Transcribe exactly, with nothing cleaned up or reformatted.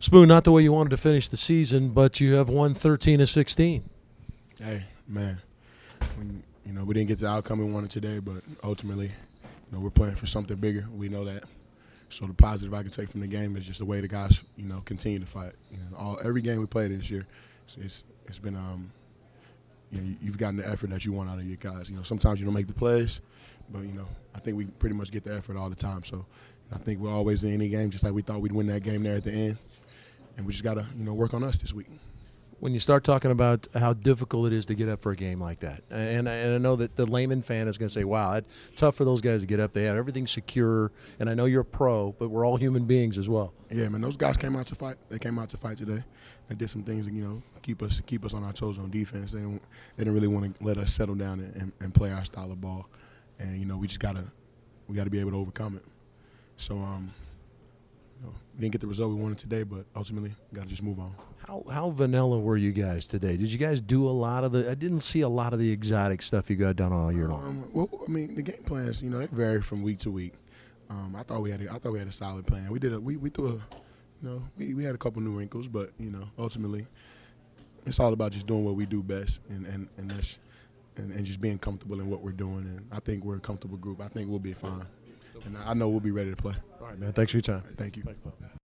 Spoon, not the way you wanted to finish the season, but you have won thirteen of sixteen. Hey, man, when, you know, we didn't get the outcome we wanted today, but ultimately, you know, we're playing for something bigger. We know that. So the positive I can take from the game is just the way the guys, you know, continue to fight. You know, all every game we played this year, it's it's, it's been um, you know, you've gotten the effort that you want out of your guys. You know, sometimes you don't make the plays, but you know, I think we pretty much get the effort all the time. So I think we're always in any game, just like we thought we'd win that game there at the end, and we just gotta, you know, work on us this week. When you start talking about how difficult it is to get up for a game like that, and, and I know that the layman fan is going to say, wow, it's tough for those guys to get up. They have everything secure, and I know you're a pro, but we're all human beings as well. Yeah, man, those guys came out to fight. They came out to fight today. They did some things that, you know, keep us keep us on our toes on defense. They don't they didn't really want to let us settle down and, and, and play our style of ball. And, you know, we just gotta we gotta be able to overcome it. So um you know, we didn't get the result we wanted today, but ultimately gotta just move on. How how vanilla were you guys today? Did you guys do a lot of the? I didn't see a lot of the exotic stuff you got done all year long. Um, well, I mean, the game plans, you know, they vary from week to week. Um, I thought we had, a, I thought we had a solid plan. We did, a, we we threw a, you know, we, we had a couple new wrinkles, but you know, ultimately, it's all about just doing what we do best, and and and that's, and, and just being comfortable in what we're doing. And I think we're a comfortable group. I think we'll be fine, and I know we'll be ready to play. All right, man. Thanks for your time. Thank you. Thanks, Bob.